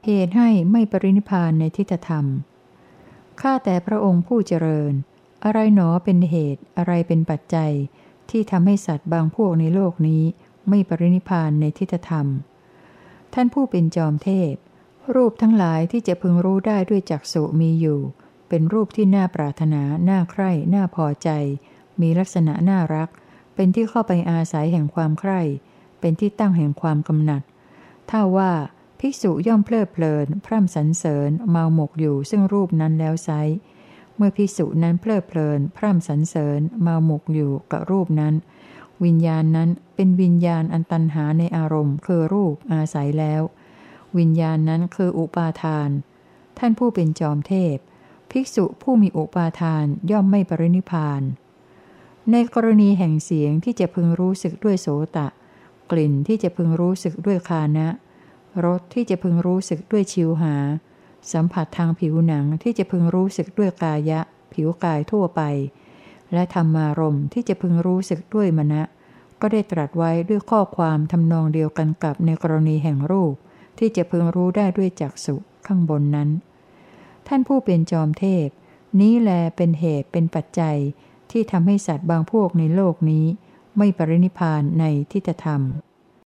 เหตุให้ไม่ปรินิพพานในทิฏฐธรรมข้าแต่พระองค์ผู้เจริญอะไรหนอเป็นเหตุอะไรเป็นปัจจัยที่ทำให้สัตว์บางพวกในโลกนี้ไม่ปรินิพพานในทิฏฐธรรมท่านผู้เป็นจอมเทพรูปทั้งหลายที่จะพึงรู้ได้ด้วยจักษุมีอยู่เป็นรูปที่น่าปรารถนาน่าใคร่น่าพอใจมีลักษณะน่ารักเป็นที่เข้าไปอาศัยแห่งความใคร่เป็นที่ตั้งแห่งความกำหนัดถ้าว่าภิกษุย่อมเพลิดเพลินพร่ำสรรเสริญเมาหมกอยู่ซึ่งรูปนั้นแล้วไซร้เมื่อภิกษุนั้นเพลิดเพลินพร่ำสรรเสริญเมาหมกอยู่กับรูปนั้นวิญญาณนั้นเป็นวิญญาณอันตันหาในอารมณ์คือรูปอาศัยแล้ววิญญาณนั้นคืออุปาทานท่านผู้เป็นจอมเทพภิกษุผู้มีอุปาทานย่อมไม่ปรินิพพานในกรณีแห่งเสียงที่จะพึงรู้สึกด้วยโสตะกลิ่นที่จะพึงรู้สึกด้วยคานะรสที่จะพึงรู้สึกด้วยชิวหาสัมผัสทางผิวหนังที่จะพึงรู้สึกด้วยกายะผิวกายทั่วไปและธรรมารมณ์ที่จะพึงรู้สึกด้วยมนะก็ได้ตรัสไว้ด้วยข้อความทำนองเดียวกันกับในกรณีแห่งรูปที่จะพึงรู้ได้ด้วยจักษุข้างบนนั้นท่านผู้เป็นจอมเทพนี้แลเป็นเหตุเป็นปัจจัยที่ทำให้สัตว์บางพวกในโลกนี้ไม่ปรินิพพานในทิฏฐธรรม